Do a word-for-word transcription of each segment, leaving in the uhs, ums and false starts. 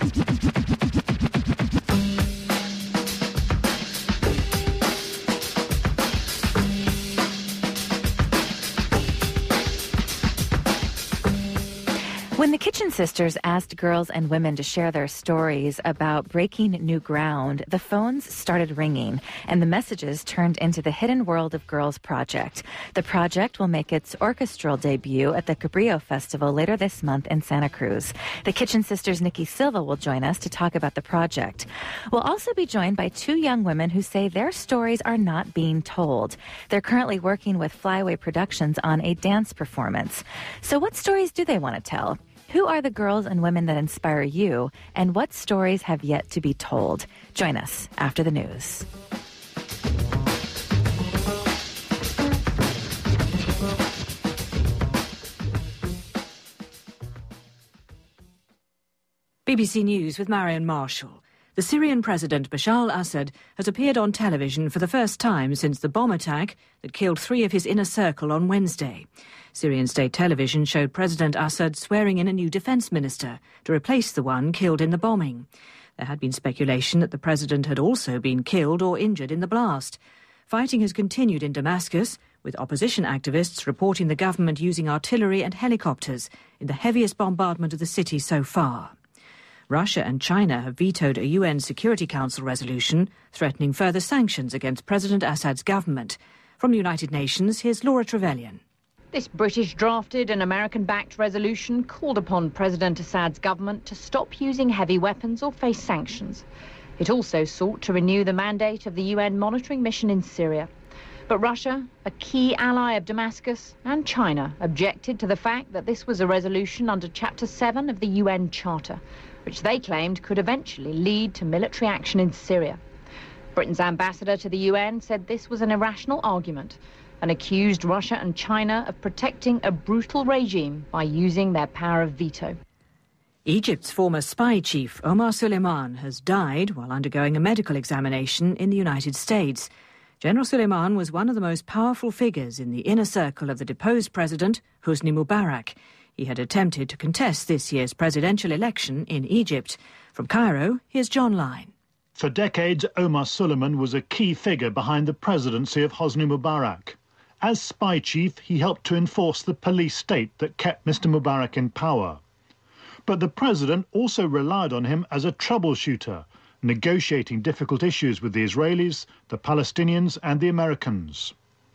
When the Kitchen Sisters asked girls and women to share their stories about breaking new ground, the phones started ringing and the messages turned into the Hidden World of Girls project. The project will make its orchestral debut at the Cabrillo Festival later this month in Santa Cruz. The Kitchen Sisters' Nikki Silva will join us to talk about the project. We'll also be joined by two young women who say their stories are not being told. They're currently working with Flyway Productions on a dance performance. So what stories do they want to tell? Who are the girls and women that inspire you, and what stories have yet to be told? Join us after the news. B B C News with Marion Marshall. The Syrian President Bashar al-Assad has appeared on television for the first time since the bomb attack that killed three of his inner circle on Wednesday. Syrian state television showed President Assad swearing in a new defence minister to replace the one killed in the bombing. There had been speculation that the president had also been killed or injured in the blast. Fighting has continued in Damascus, with opposition activists reporting the government using artillery and helicopters in the heaviest bombardment of the city so far. Russia and China have vetoed a U N Security Council resolution threatening further sanctions against President Assad's government. From the United Nations, here's Laura Trevelyan. This British-drafted and American-backed resolution called upon President Assad's government to stop using heavy weapons or face sanctions. It also sought to renew the mandate of the U N monitoring mission in Syria. But Russia, a key ally of Damascus, and China objected to the fact that this was a resolution under Chapter seven of the U N Charter, which they claimed could eventually lead to military action in Syria. Britain's ambassador to the U N said this was an irrational argument and accused Russia and China of protecting a brutal regime by using their power of veto. Egypt's former spy chief, Omar Suleiman, has died while undergoing a medical examination in the United States. General Suleiman was one of the most powerful figures in the inner circle of the deposed president, Hosni Mubarak. He had attempted to contest this year's presidential election in Egypt. From Cairo, here's John Lyne. For decades, Omar Suleiman was a key figure behind the presidency of Hosni Mubarak. As spy chief, he helped to enforce the police state that kept Mister Mubarak in power. But the president also relied on him as a troubleshooter, negotiating difficult issues with the Israelis, the Palestinians and the Americans.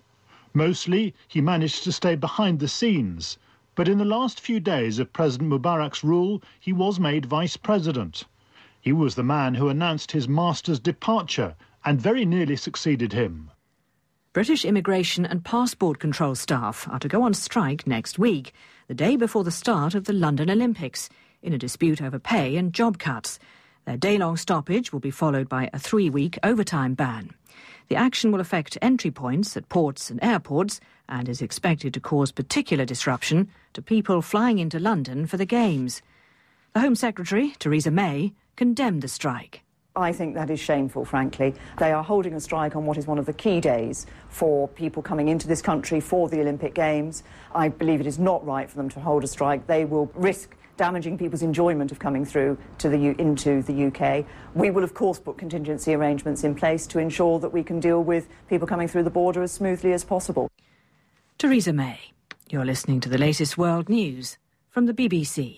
Mostly, he managed to stay behind the scenes, but in the last few days of President Mubarak's rule, he was made vice president. He was the man who announced his master's departure and very nearly succeeded him. British immigration and passport control staff are to go on strike next week, the day before the start of the London Olympics, in a dispute over pay and job cuts. Their day-long stoppage will be followed by a three-week overtime ban. The action will affect entry points at ports and airports and is expected to cause particular disruption to people flying into London for the Games. The Home Secretary, Theresa May, condemned the strike. I think that is shameful, frankly. They are holding a strike on what is one of the key days for people coming into this country for the Olympic Games. I believe it is not right for them to hold a strike. They will risk damaging people's enjoyment of coming through to the U- into the U K. We will, of course, put contingency arrangements in place to ensure that we can deal with people coming through the border as smoothly as possible. Theresa May. You're listening to the latest world news from the B B C.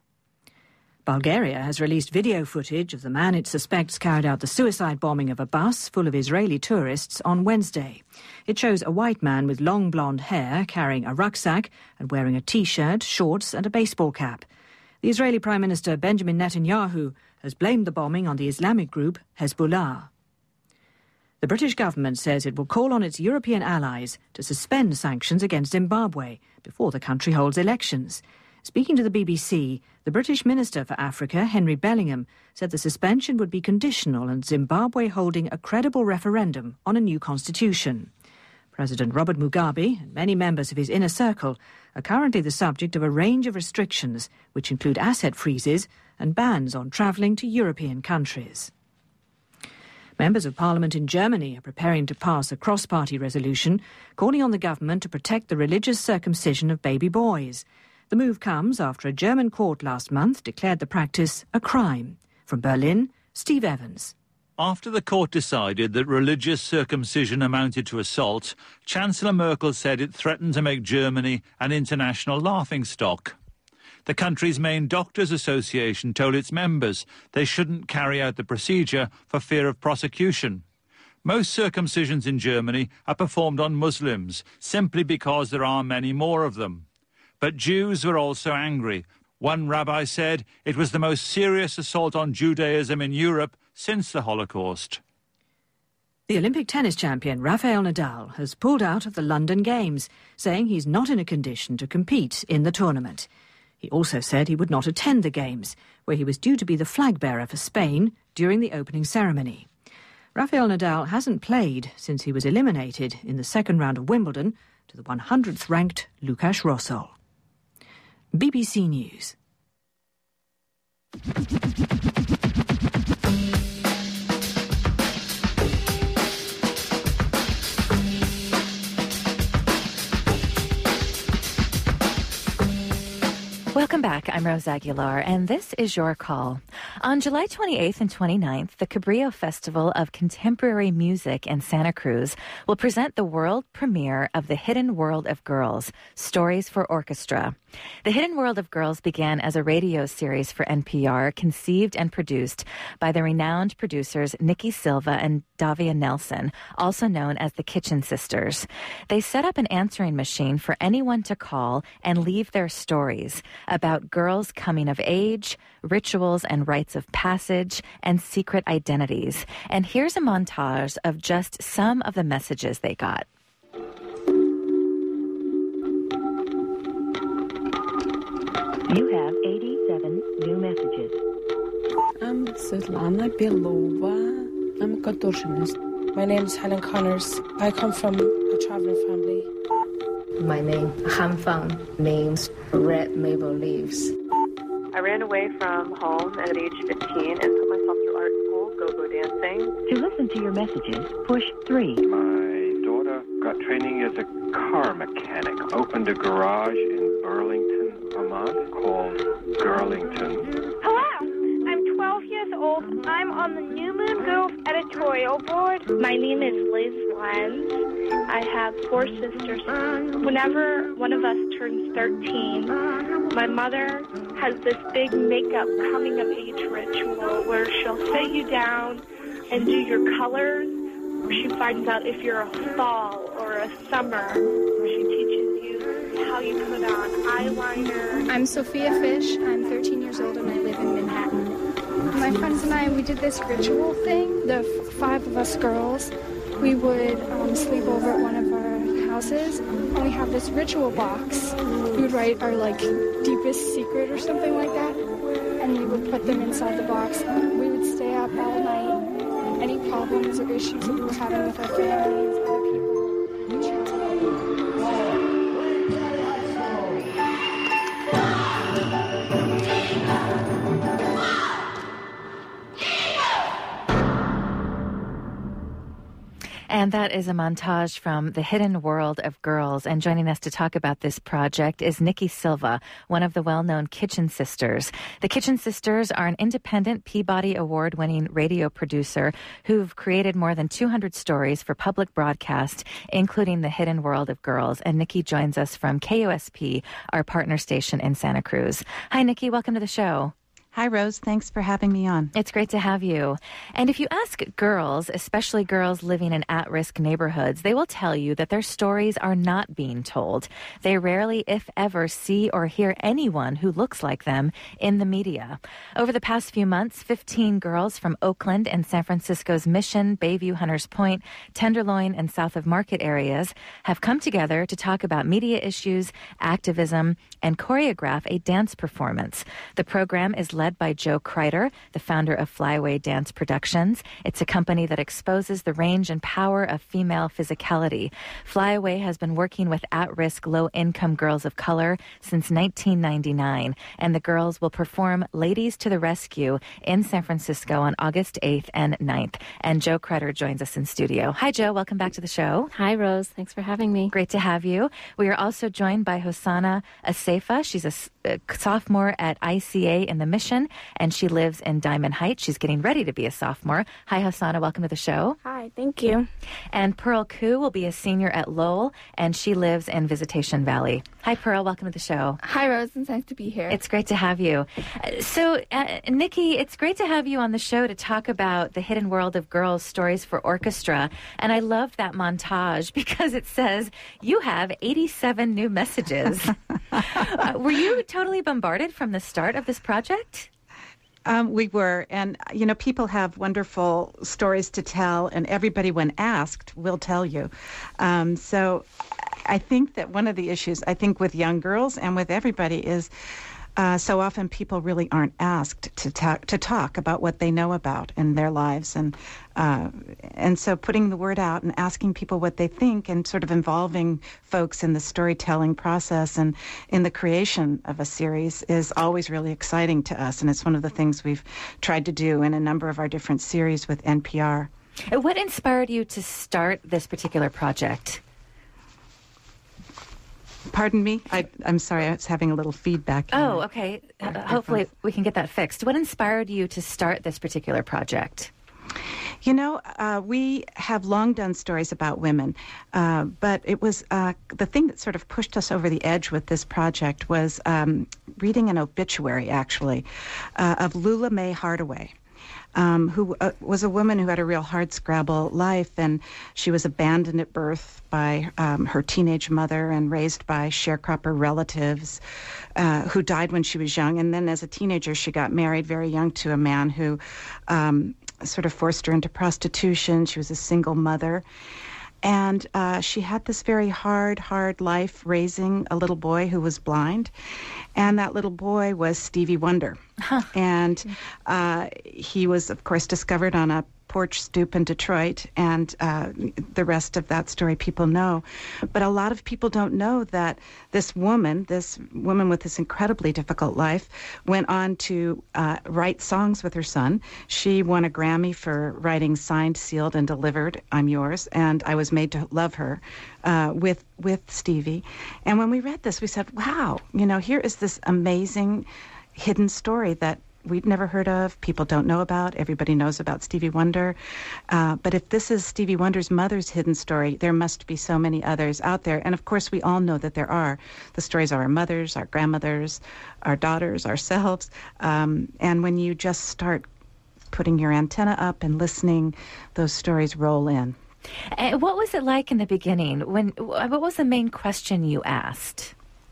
Bulgaria has released video footage of the man it suspects carried out the suicide bombing of a bus full of Israeli tourists on Wednesday. It shows a white man with long blonde hair carrying a rucksack and wearing a T-shirt, shorts and a baseball cap. The Israeli Prime Minister Benjamin Netanyahu has blamed the bombing on the Islamic group Hezbollah. The British government says it will call on its European allies to suspend sanctions against Zimbabwe before the country holds elections. Speaking to the B B C, the British Minister for Africa, Henry Bellingham, said the suspension would be conditional on Zimbabwe holding a credible referendum on a new constitution. President Robert Mugabe and many members of his inner circle are currently the subject of a range of restrictions, which include asset freezes and bans on travelling to European countries. Members of Parliament in Germany are preparing to pass a cross-party resolution calling on the government to protect the religious circumcision of baby boys. The move comes after a German court last month declared the practice a crime. From Berlin, Steve Evans. After the court decided that religious circumcision amounted to assault, Chancellor Merkel said it threatened to make Germany an international laughingstock. The country's main doctors' association told its members they shouldn't carry out the procedure for fear of prosecution. Most circumcisions in Germany are performed on Muslims, simply because there are many more of them. But Jews were also angry. One rabbi said it was the most serious assault on Judaism in Europe since the Holocaust. The Olympic tennis champion Rafael Nadal has pulled out of the London Games, saying he's not in a condition to compete in the tournament. He also said he would not attend the Games, where he was due to be the flag bearer for Spain during the opening ceremony. Rafael Nadal hasn't played since he was eliminated in the second round of Wimbledon to the one hundredth ranked Lukáš Rosol. B B C News. Welcome back. I'm Rose Aguilar, and this is Your Call. On July twenty-eighth and twenty-ninth, the Cabrillo Festival of Contemporary Music in Santa Cruz will present the world premiere of The Hidden World of Girls, Stories for Orchestra. The Hidden World of Girls began as a radio series for N P R, conceived and produced by the renowned producers Nikki Silva and Davia Nelson, also known as the Kitchen Sisters. They set up an answering machine for anyone to call and leave their stories about girls' coming of age, rituals and rites of passage, and secret identities. And here's a montage of just some of the messages they got. You have eighty-seven new messages. I'm Svetlana Belova. I'm a contortionist. My name is Helen Connors. I come from a traveling family. My name, Han Fang, means red maple leaves. I ran away from home at age fifteen and put myself through art school, go-go dancing. To listen to your messages, push three. My daughter got training as a car mechanic, opened a garage in Burlington, Vermont, called Girlington. Hello, I'm twelve years old. I'm on the New Moon Grove editorial board. My name is Liz Lenz. I have four sisters. Whenever one of us turns thirteen, my mother has this big makeup coming of age ritual where she'll sit you down and do your colors. She finds out if you're a fall or a summer. She teaches you how you put on eyeliner. I'm Sophia Fish. I'm thirteen years old and I live in Manhattan. My friends and I, we did this ritual thing. The f- five of us girls, we would um, sleep over at one of our houses, and we have this ritual box. We would write our like deepest secret or something like that, and we would put them inside the box. We would stay up all night. Any problems or issues that we were having with our families, other people, chat. And that is a montage from The Hidden World of Girls. And joining us to talk about this project is Nikki Silva, one of the well-known Kitchen Sisters. The Kitchen Sisters are an independent Peabody Award-winning radio producer who've created more than two hundred stories for public broadcast, including The Hidden World of Girls. And Nikki joins us from K O S P, our partner station in Santa Cruz. Hi, Nikki. Welcome to the show. Hi, Rose. Thanks for having me on. It's great to have you. And if you ask girls, especially girls living in at-risk neighborhoods, they will tell you that their stories are not being told. They rarely, if ever, see or hear anyone who looks like them in the media. Over the past few months, fifteen girls from Oakland and San Francisco's Mission, Bayview, Hunters Point, Tenderloin, and South of Market areas have come together to talk about media issues, activism, and choreograph a dance performance. The program is led led by Joe Kreider, the founder of Flyaway Dance Productions. It's a company that exposes the range and power of female physicality. Flyaway has been working with at-risk, low-income girls of color since nineteen ninety-nine, and the girls will perform Ladies to the Rescue in San Francisco on August eighth and ninth. And Joe Kreider joins us in studio. Hi, Joe. Welcome back to the show. Hi, Rose. Thanks for having me. Great to have you. We are also joined by Hosanna Asefa. She's a, a sophomore at I C A in the Mission, and she lives in Diamond Heights. She's getting ready to be a sophomore. Hi, Hosanna. Welcome to the show. Hi. Thank you. And Pearl Koo will be a senior at Lowell, and she lives in Visitation Valley. Hi, Pearl. Welcome to the show. Hi, Rose. It's nice to be here. It's great to have you. Uh, so, uh, Nikki, it's great to have you on the show to talk about the hidden world of girls' stories for orchestra. And I loved that montage because it says you have eighty-seven new messages. uh, were you totally bombarded from the start of this project? Um, we were, and, you know, people have wonderful stories to tell, and everybody, when asked, will tell you. Um, so I think that one of the issues, I think, with young girls and with everybody is uh, so often people really aren't asked to talk, to talk about what they know about in their lives. And uh, and so putting the word out and asking people what they think and sort of involving folks in the storytelling process and in the creation of a series is always really exciting to us. And it's one of the things we've tried to do in a number of our different series with N P R. What inspired you to start this particular project? Pardon me? I, I'm sorry, I was having a little feedback. Oh, okay. Uh, hopefully we can get that fixed. What inspired you to start this particular project? You know, uh, we have long done stories about women, uh, but it was uh, the thing that sort of pushed us over the edge with this project was um, reading an obituary, actually, uh, of Lula Mae Hardaway. Um, who uh, was a woman who had a real hardscrabble life, and she was abandoned at birth by um, her teenage mother and raised by sharecropper relatives uh, who died when she was young. And then as a teenager, she got married very young to a man who um, sort of forced her into prostitution. She was a single mother. And uh, she had this very hard, hard life raising a little boy who was blind. And that little boy was Stevie Wonder. Huh. And uh, he was, of course, discovered on a porch stoop in Detroit, and uh, the rest of that story people know. But a lot of people don't know that this woman, this woman with this incredibly difficult life, went on to uh, write songs with her son. She won a Grammy for writing Signed, Sealed, and Delivered, I'm Yours, and I Was Made to Love Her, uh, with, with Stevie. And when we read this, we said, wow, you know, here is this amazing hidden story that we'd never heard of, people don't know about. Everybody knows about Stevie Wonder. Uh, but if this is Stevie Wonder's mother's hidden story, there must be so many others out there. And of course, we all know that there are. The stories of our mothers, our grandmothers, our daughters, ourselves. Um, and when you just start putting your antenna up and listening, those stories roll in. And what was it like in the beginning? When what was the main question you asked?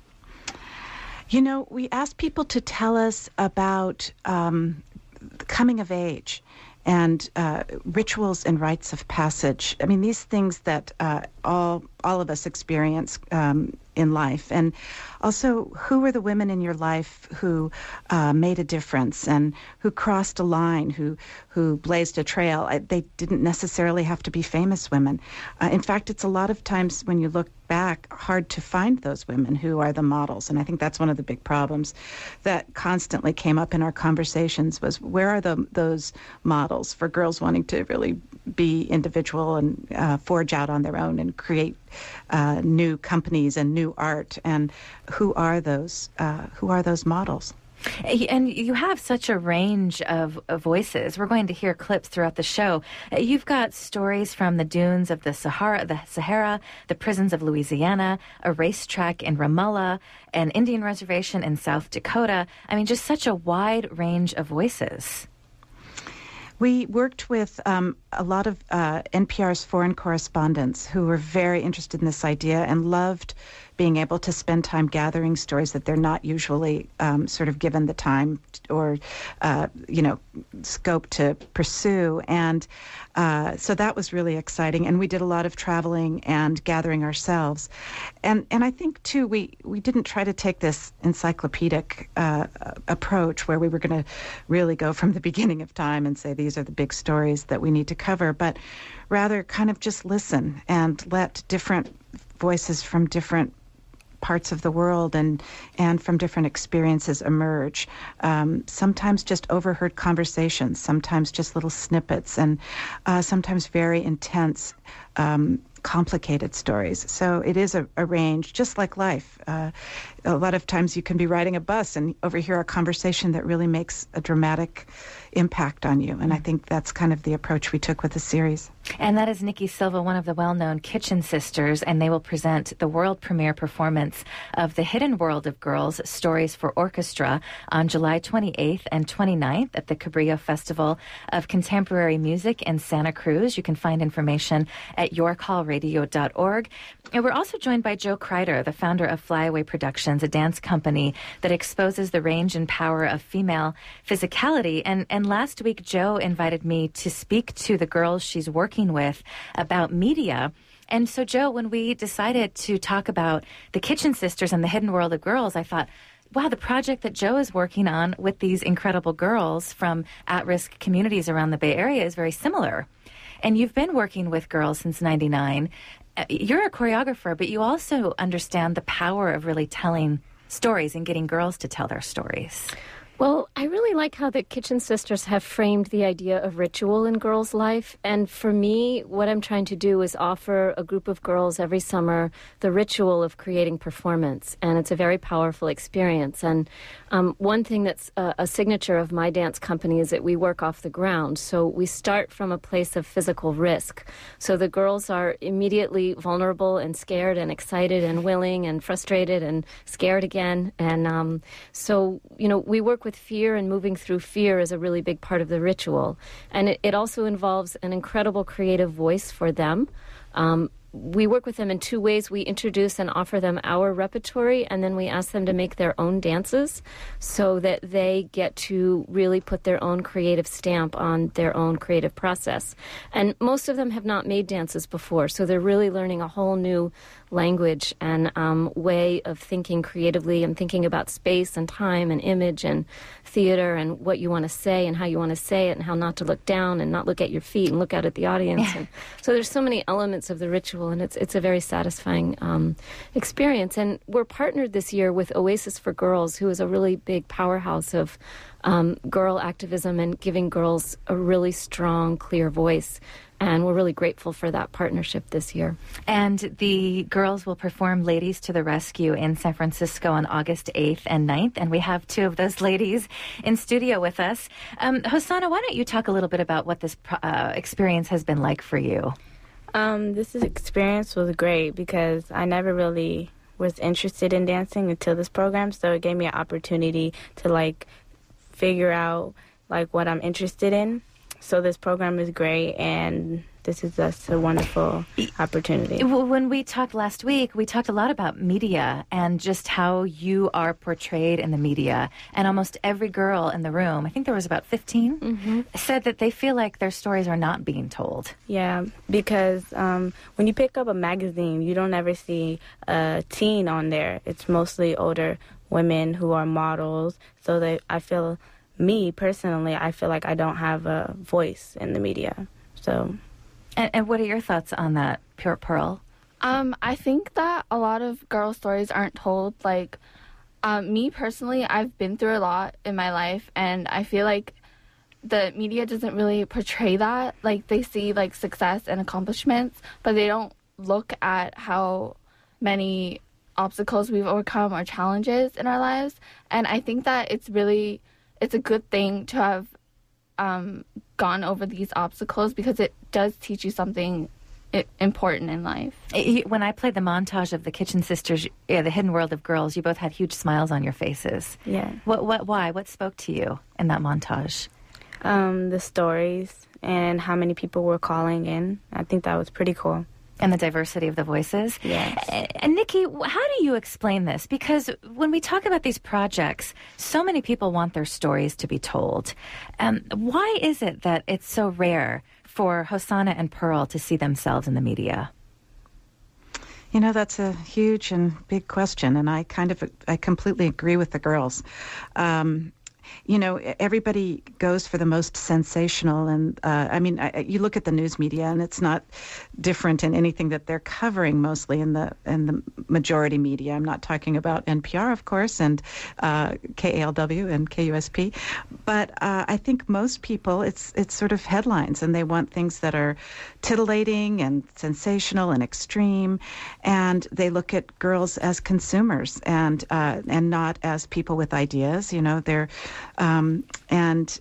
You know, we asked people to tell us about um, coming of age and uh, rituals and rites of passage. I mean, these things that uh, all all of us experience um, in life. And also, who were the women in your life who uh, made a difference and who crossed a line, who who blazed a trail? I, they didn't necessarily have to be famous women. Uh, in fact, it's a lot of times when you look back, hard to find those women who are the models. And I think that's one of the big problems that constantly came up in our conversations was, where are the, those models for girls wanting to really be individual and uh, forge out on their own and create uh, new companies and new art? And who are those, uh, who are those models? And you have such a range of, of voices. We're going to hear clips throughout the show. You've got stories from the dunes of the Sahara, the Sahara, the prisons of Louisiana, a racetrack in Ramallah, an Indian reservation in South Dakota. I mean, just such a wide range of voices. We worked with um, a lot of uh, N P R's foreign correspondents who were very interested in this idea and loved being able to spend time gathering stories that they're not usually um, sort of given the time or, uh, you know, scope to pursue. And uh, so that was really exciting. And we did a lot of traveling and gathering ourselves. And and I think, too, we, we didn't try to take this encyclopedic uh, approach where we were going to really go from the beginning of time and say these are the big stories that we need to cover, but rather kind of just listen and let different voices from different parts of the world and and from different experiences emerge. Um, sometimes just overheard conversations, sometimes just little snippets, and uh, sometimes very intense, um, complicated stories. So it is a, a range, just like life. Uh, a lot of times you can be riding a bus and overhear a conversation that really makes a dramatic impact on you. And I think that's kind of the approach we took with the series. And that is Nikki Silva, one of the well-known Kitchen Sisters, and they will present the world premiere performance of The Hidden World of Girls, Stories for Orchestra on July twenty-eighth and twenty-ninth at the Cabrillo Festival of Contemporary Music in Santa Cruz. You can find information at york hall radio dot org. And we're also joined by Joe Kreider, the founder of Flyaway Productions, a dance company that exposes the range and power of female physicality. And, and last week, Joe invited me to speak to the girls she's working with about media. And so, Joe, when we decided to talk about the Kitchen Sisters and the Hidden World of Girls, I thought, wow, the project that Joe is working on with these incredible girls from at-risk communities around the Bay Area is very similar. And you've been working with girls since ninety-nine. You're a choreographer, but you also understand the power of really telling stories and getting girls to tell their stories. Well, I really like how the Kitchen Sisters have framed the idea of ritual in girls' life. And for me, what I'm trying to do is offer a group of girls every summer the ritual of creating performance. And it's a very powerful experience. And um, one thing that's a, a signature of my dance company is that we work off the ground. So we start from a place of physical risk. So the girls are immediately vulnerable and scared and excited and willing and frustrated and scared again. And um, so, you know, we work with fear, and moving through fear is a really big part of the ritual. And it, it also involves an incredible creative voice for them. Um, we work with them in two ways. We introduce and offer them our repertory, and then we ask them to make their own dances so that they get to really put their own creative stamp on their own creative process. And most of them have not made dances before, so they're really learning a whole new language and um, way of thinking creatively and thinking about space and time and image and theater and what you want to say and how you want to say it and how not to look down and not look at your feet and look out at the audience. Yeah. And so there's so many elements of the ritual, and it's it's a very satisfying um, experience. And we're partnered this year with Oasis for Girls, who is a really big powerhouse of um, girl activism and giving girls a really strong, clear voice. And we're really grateful for that partnership this year. And the girls will perform Ladies to the Rescue in San Francisco on August eighth and ninth. And we have two of those ladies in studio with us. Um, Hosanna, why don't you talk a little bit about what this uh, experience has been like for you? Um, this experience was great because I never really was interested in dancing until this program. So it gave me an opportunity to, like, figure out, like, what I'm interested in. So this program is great, and this is just a wonderful opportunity. When we talked last week, we talked a lot about media and just how you are portrayed in the media. And almost every girl in the room, I think there was about fifteen, mm-hmm. said that they feel like their stories are not being told. Yeah, because um, when you pick up a magazine, you don't ever see a teen on there. It's mostly older women who are models, so they, I feel... Me, personally, I feel like I don't have a voice in the media. So, And, and what are your thoughts on that, Pure Pearl? Um, I think that a lot of girl stories aren't told. Like, um, me personally, I've been through a lot in my life, and I feel like the media doesn't really portray that. Like, they see, like, success and accomplishments, but they don't look at how many obstacles we've overcome or challenges in our lives. And I think that it's really... it's a good thing to have um, gone over these obstacles because it does teach you something important in life. When I played the montage of the Kitchen Sisters, yeah, The Hidden World of Girls, you both had huge smiles on your faces. Yeah. What? What? Why? What spoke to you in that montage? Um, the stories and how many people were calling in. I think that was pretty cool. And the diversity of the voices. Yes. And Nikki, how do you explain this? Because when we talk about these projects, so many people want their stories to be told. Um, why is it that it's so rare for Hosanna and Pearl to see themselves in the media? You know, that's a huge and big question, and I kind of, I completely agree with the girls. Um, You know, everybody goes for the most sensational, and uh, I mean, I, you look at the news media, and it's not different in anything that they're covering. Mostly in the in the majority media. I'm not talking about N P R, of course, and uh, K A L W and K U S P, but uh, I think most people, it's it's sort of headlines, and they want things that are titillating and sensational and extreme, and they look at girls as consumers and uh, and not as people with ideas. You know, they're Um, and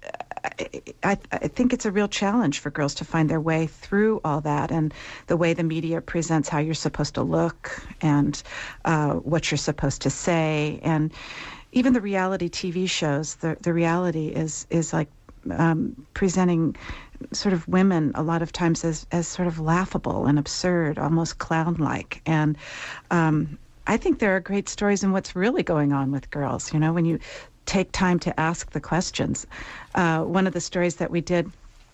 I, I think it's a real challenge for girls to find their way through all that, and the way the media presents how you're supposed to look and uh, what you're supposed to say, and even the reality T V shows. The the reality is is like um, presenting sort of women a lot of times as as sort of laughable and absurd, almost clown-like, and um, I think there are great stories in what's really going on with girls. You know, when you take time to ask the questions. Uh, one of the stories that we did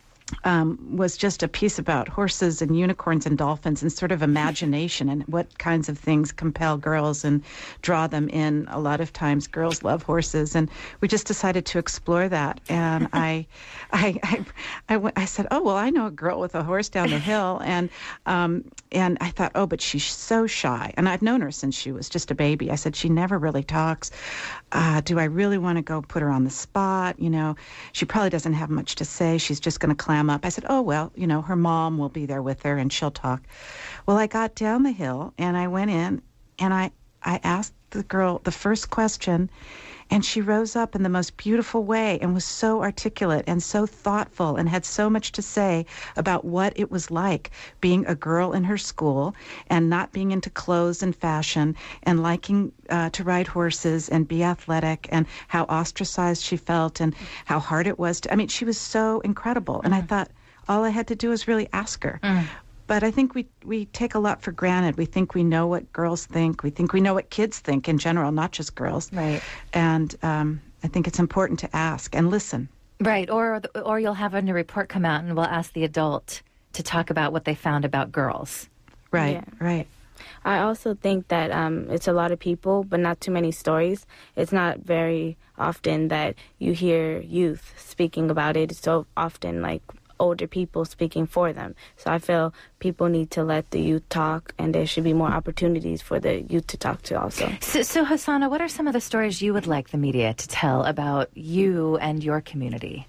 um, was just a piece about horses and unicorns and dolphins and sort of imagination and what kinds of things compel girls and draw them in. A lot of times girls love horses, and we just decided to explore that. And I, I, I, I, went, I said, oh, well, I know a girl with a horse down the hill. And, um, and I thought, oh, but she's so shy. And I've known her since she was just a baby. I said, she never really talks. Uh, do I really want to go put her on the spot? You know, she probably doesn't have much to say. She's just going to clam up. I said, oh, well, you know, her mom will be there with her and she'll talk. Well, I got down the hill and I went in and I, I asked the girl the first question, and she rose up in the most beautiful way and was so articulate and so thoughtful and had so much to say about what it was like being a girl in her school and not being into clothes and fashion and liking uh, to ride horses and be athletic, and how ostracized she felt and how hard it was to, I mean, she was so incredible. And mm. I thought all I had to do was really ask her. Mm. But I think we, we take a lot for granted. We think we know what girls think. We think we know what kids think in general, not just girls. Right. And um, I think it's important to ask and listen. Right. Or or you'll have a new report come out and we'll ask the adult to talk about what they found about girls. Right, yeah. right. I also think that um, it's a lot of people, but not too many stories. It's not very often that you hear youth speaking about it. It's so often like older people speaking for them. So I feel people need to let the youth talk, and there should be more opportunities for the youth to talk to also. So, so Hosanna, what are some of the stories you would like the media to tell about you and your community?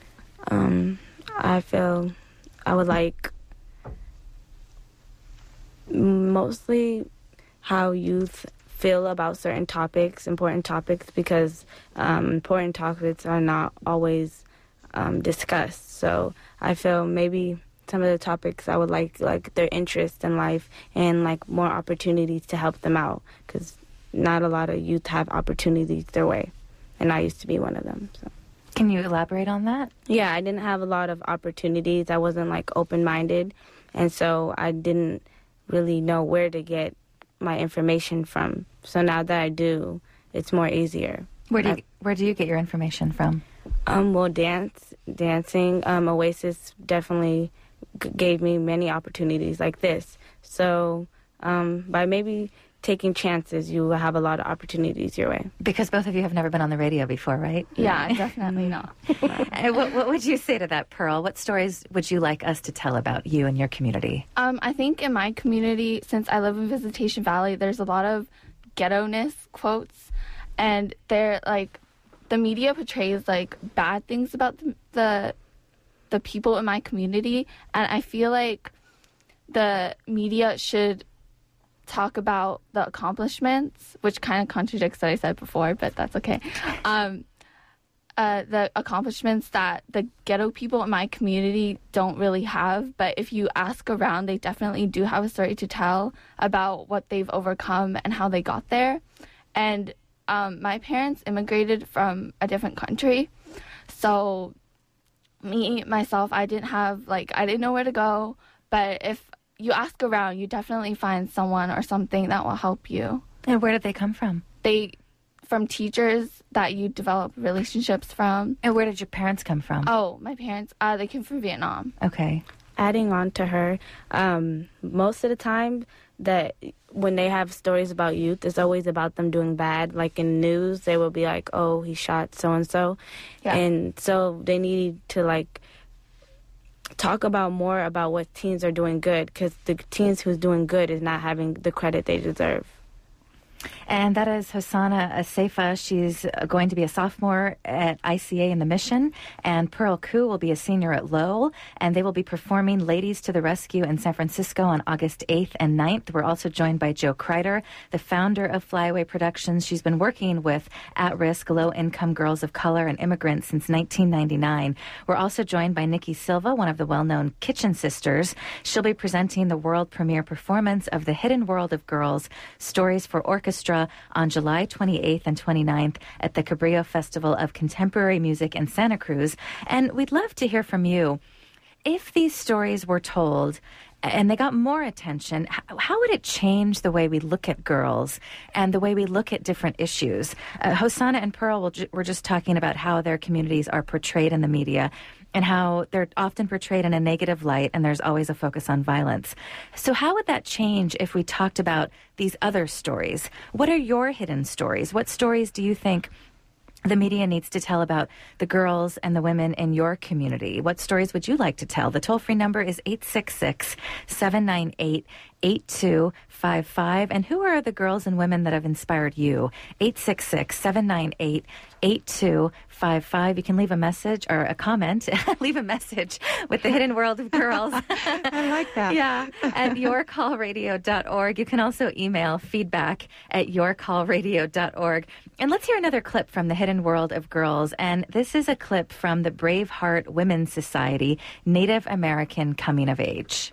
Um, I feel I would like mostly how youth feel about certain topics, important topics, because um, important topics are not always um, discussed. So I feel maybe some of the topics I would like, like their interest in life and like more opportunities to help them out, because not a lot of youth have opportunities their way, and I used to be one of them. So. Can you elaborate on that? Yeah, I didn't have a lot of opportunities. I wasn't like open-minded, and so I didn't really know where to get my information from. So now that I do, it's more easier. Where do you, where do you get your information from? Um, well, dance, dancing, um, Oasis definitely g- gave me many opportunities like this. So um, by maybe taking chances, you will have a lot of opportunities your way. Because both of you have never been on the radio before, right? Yeah, definitely not. what, what would you say to that, Pearl? What stories would you like us to tell about you and your community? Um, I think in my community, since I live in Visitation Valley, there's a lot of ghetto-ness quotes, and they're like, the media portrays like bad things about the, the the people in my community, and I feel like the media should talk about the accomplishments, which kind of contradicts what I said before, but that's okay. Um, uh, the accomplishments that the ghetto people in my community don't really have, but if you ask around, they definitely do have a story to tell about what they've overcome and how they got there. And Um, my parents immigrated from a different country, so me, myself, I didn't have, like, I didn't know where to go. But if you ask around, you definitely find someone or something that will help you. And where did they come from? They, from teachers that you develop relationships from. And where did your parents come from? Oh, my parents, uh, they came from Vietnam. Okay. Adding on to her, um, most of the time that when they have stories about youth, it's always about them doing bad. Like in news, they will be like, oh, he shot so-and-so. Yeah. And so they need to, like, talk about more about what teens are doing good, because the teens who's doing good is not having the credit they deserve. And that is Hosanna Assefa. She's going to be a sophomore at I C A in the Mission. And Pearl Koo will be a senior at Lowell. And they will be performing Ladies to the Rescue in San Francisco on August eighth and ninth. We're also joined by Jo Kreider, the founder of Flyaway Productions. She's been working with at-risk, low-income girls of color and immigrants since nineteen ninety-nine. We're also joined by Nikki Silva, one of the well-known Kitchen Sisters. She'll be presenting the world premiere performance of The Hidden World of Girls, Stories for Orchestra, on July twenty-eighth and twenty-ninth at the Cabrillo Festival of Contemporary Music in Santa Cruz. And we'd love to hear from you. If these stories were told and they got more attention, how would it change the way we look at girls and the way we look at different issues? Uh, Hosanna and Pearl were just talking about how their communities are portrayed in the media and how they're often portrayed in a negative light, and there's always a focus on violence. So how would that change if we talked about these other stories? What are your hidden stories? What stories do you think the media needs to tell about the girls and the women in your community? What stories would you like to tell? The toll-free number is eight six six, seven nine eight, eight two five five. And who are the girls and women that have inspired you? eight six six, seven nine eight, eight two five five. You can leave a message or a comment. Leave a message with The Hidden World of Girls. I like that. Yeah, at your call radio dot org. You can also email feedback at your call radio dot org. And let's hear another clip from The Hidden World of Girls. And this is a clip from the Braveheart Women's Society Native American Coming of Age.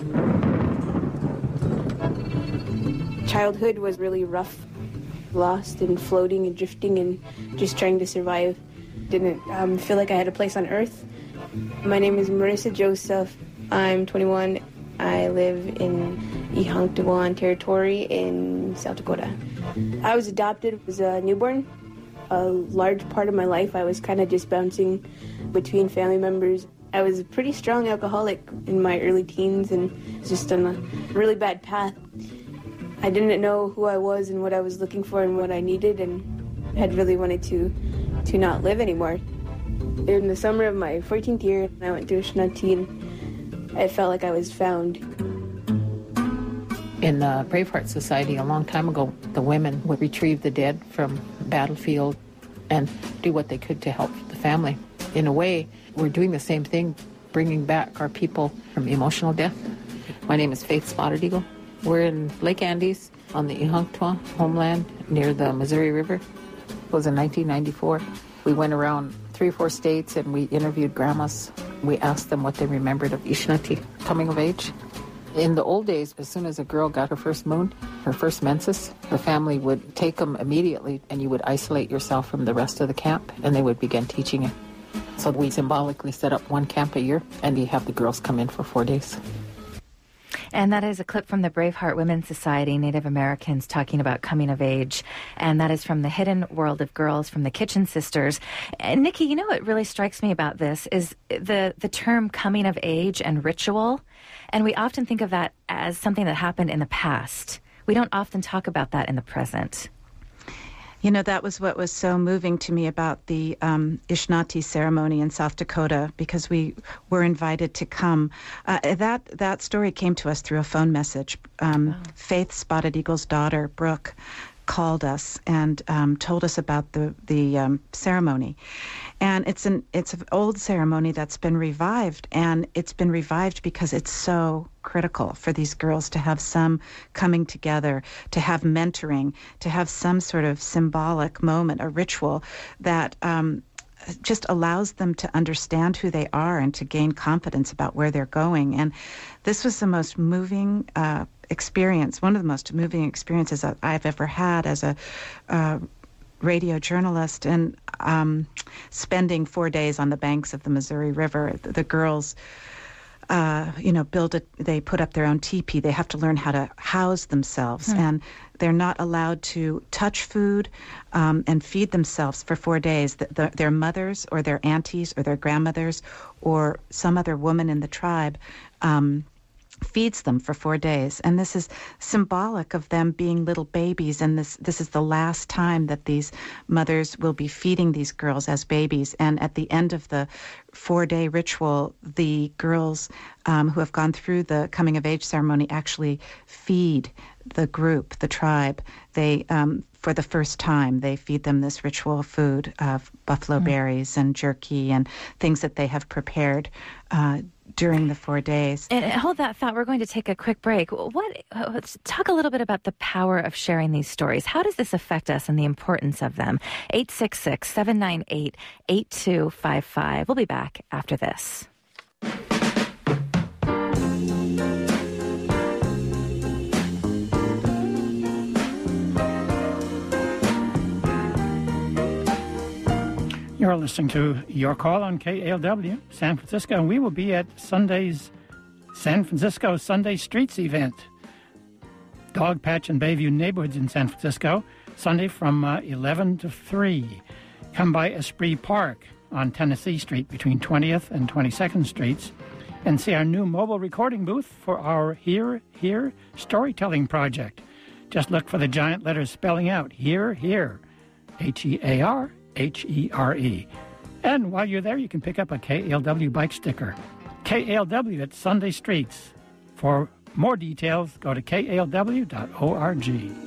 Childhood was really rough, lost and floating and drifting and just trying to survive. Didn't um, feel like I had a place on earth. My name is Marissa Joseph. I'm twenty-one. I live in Ihangtuan territory in South Dakota. I was adopted as a newborn. A large part of my life I was kind of just bouncing between family members. I was a pretty strong alcoholic in my early teens and just on a really bad path. I didn't know who I was and what I was looking for and what I needed, and had really wanted to to not live anymore. In the summer of my fourteenth year, I went to Ushnati and I felt like I was found. In the Braveheart Society a long time ago, the women would retrieve the dead from the battlefield and do what they could to help the family. In a way, we're doing the same thing, bringing back our people from emotional death. My name is Faith Spotted Eagle. We're in Lake Andes on the Ihangtuan homeland near the Missouri River. It was in nineteen ninety-four. We went around three or four states and we interviewed grandmas. We asked them what they remembered of Ishnati coming of age. In the old days, as soon as a girl got her first moon, her first menses, the family would take them immediately and you would isolate yourself from the rest of the camp and they would begin teaching you. So we symbolically set up one camp a year and you have the girls come in for four days. And that is a clip from the Braveheart Women's Society, Native Americans talking about coming of age. And that is from The Hidden World of Girls from the Kitchen Sisters. And Nikki, you know what really strikes me about this is the, the term coming of age and ritual. And we often think of that as something that happened in the past. We don't often talk about that in the present. You know, that was what was so moving to me about the um, Ishnati ceremony in South Dakota, because we were invited to come. Uh, that that story came to us through a phone message. Um, wow. Faith Spotted Eagle's daughter, Brooke, called us and um, told us about the the um, ceremony. And it's an it's an old ceremony that's been revived, and it's been revived because it's so critical for these girls to have some coming together, to have mentoring, to have some sort of symbolic moment, a ritual that um, just allows them to understand who they are and to gain confidence about where they're going. And this was the most moving uh, experience, one of the most moving experiences that I've ever had as a uh, radio journalist, and um, spending four days on the banks of the Missouri River, the, the girls, uh, you know, build it. They put up their own teepee. They have to learn how to house themselves, mm. and they're not allowed to touch food um, and feed themselves for four days. The, the, their mothers or their aunties or their grandmothers or some other woman in the tribe um, feeds them for four days. And this is symbolic of them being little babies, and this this is the last time that these mothers will be feeding these girls as babies. And at the end of the four-day ritual, the girls um, who have gone through the coming-of-age ceremony actually feed the group, the tribe. They, um, for the first time, they feed them this ritual food of buffalo mm. berries and jerky and things that they have prepared uh, during the four days. And hold that thought. We're going to take a quick break. What? Let's talk a little bit about the power of sharing these stories. How does this affect us and the importance of them? eight six six, seven nine eight, eight two five five. We'll be back after this. You're listening to Your Call on K A L W, San Francisco, and we will be at Sunday's San Francisco Sunday Streets event, Dog Patch and Bayview neighborhoods in San Francisco, Sunday from uh, eleven to three. Come by Esprit Park on Tennessee Street between twentieth and twenty-second Streets and see our new mobile recording booth for our Hear, Hear storytelling project. Just look for the giant letters spelling out Hear, Hear, H E A R H E R E. And while you're there, you can pick up a K A L W bike sticker. K A L W at Sunday Streets. For more details, go to K A L W dot org.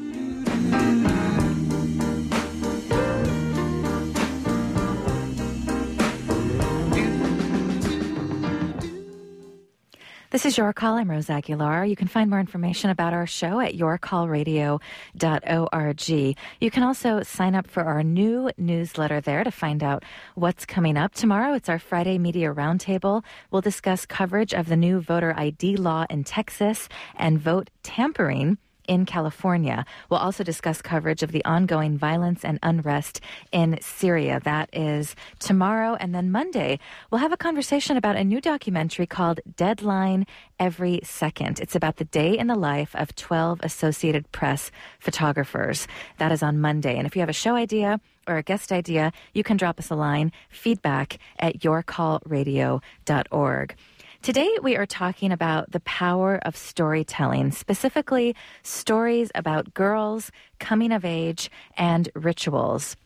This is Your Call. I'm Rose Aguilar. You can find more information about our show at your call radio dot org. You can also sign up for our new newsletter there to find out what's coming up. Tomorrow, it's our Friday Media Roundtable. We'll discuss coverage of the new voter I D law in Texas and vote tampering in California. We'll also discuss coverage of the ongoing violence and unrest in Syria. That is tomorrow. And then Monday, we'll have a conversation about a new documentary called Deadline Every Second. It's about the day in the life of twelve Associated Press photographers. That is on Monday. And if you have a show idea or a guest idea, you can drop us a line, feedback at your call radio dot org. Today, we are talking about the power of storytelling, specifically stories about girls, coming of age, and rituals.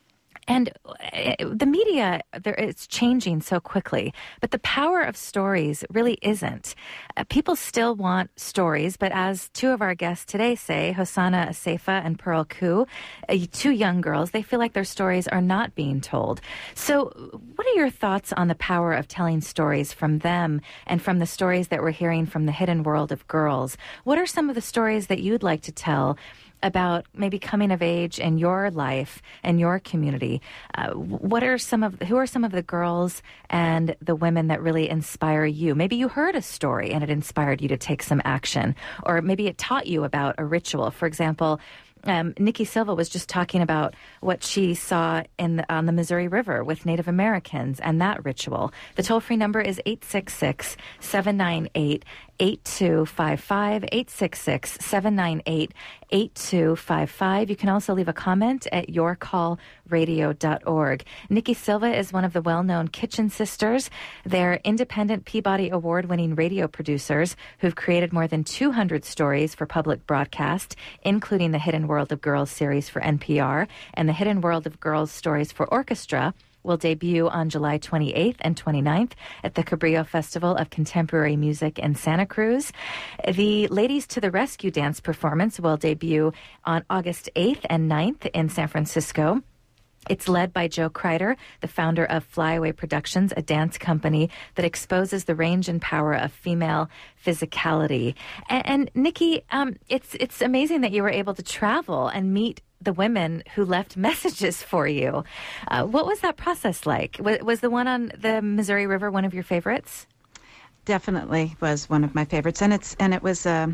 And the media, it's changing so quickly, but the power of stories really isn't. Uh, people still want stories, but as two of our guests today say, Hosanna Assefa and Pearl Koo, uh, two young girls, they feel like their stories are not being told. So what are your thoughts on the power of telling stories from them and from the stories that we're hearing from the hidden world of girls? What are some of the stories that you'd like to tell about maybe coming of age in your life and your community? Uh, what are some of who are some of the girls and the women that really inspire you? Maybe you heard a story and it inspired you to take some action, or maybe it taught you about a ritual. For example, Um, Nikki Silva was just talking about what she saw in the, on the Missouri River with Native Americans and that ritual. The toll-free number is eight six six, seven nine eight, eight two five five, eight six six, seven nine eight, eight two five five. You can also leave a comment at your call radio dot org. Nikki Silva is one of the well-known Kitchen Sisters. They're independent Peabody Award-winning radio producers who've created more than two hundred stories for public broadcast, including the Hidden World of Girls series for N P R and the Hidden World of Girls stories for orchestra. Will debut on July twenty-eighth and twenty-ninth at the Cabrillo Festival of Contemporary Music in Santa Cruz. The Ladies to the Rescue dance performance will debut on August eighth and ninth in San Francisco. It's led by Joe Kreider, the founder of Flyaway Productions, a dance company that exposes the range and power of female physicality. And, and Nikki, um, it's it's amazing that you were able to travel and meet the women who left messages for you. Uh, what was that process like? Was, was the one on the Missouri River one of your favorites? Definitely was one of my favorites, and it's and it was. Uh,